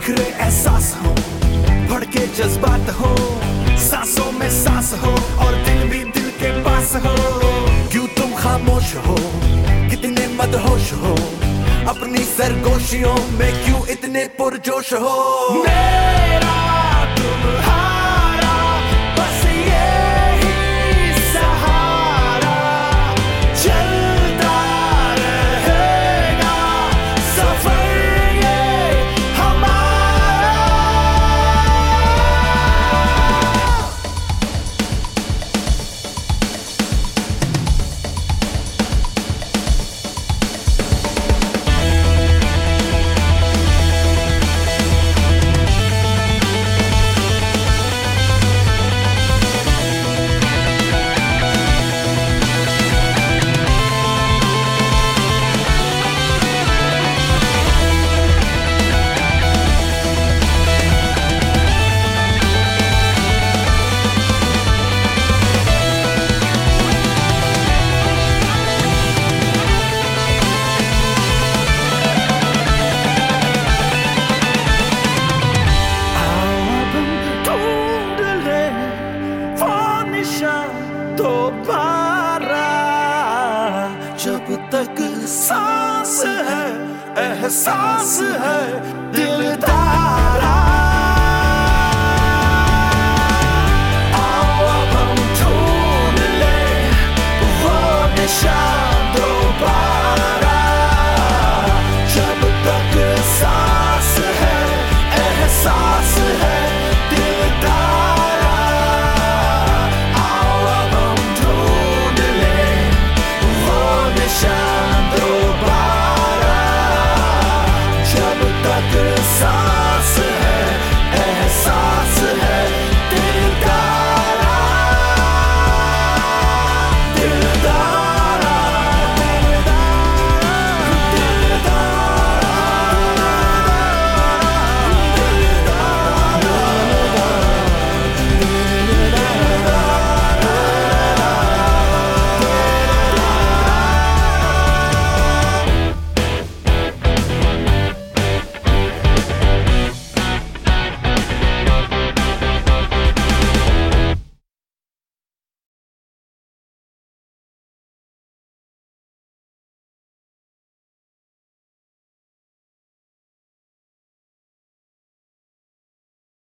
बिखरे एहसास हो, भड़के जज्बात हो, सांसों में सांस हो और दिल भी दिल के पास हो। क्यों तुम खामोश हो, कितने मदहोश हो, अपनी सरगोशियों में क्यों इतने पुरजोश हो। मेरा तुम्हारा बस यही सहारा, चलता रहेगा सफर ये हमारा। दोबारा जब तक सांस है, एहसास है,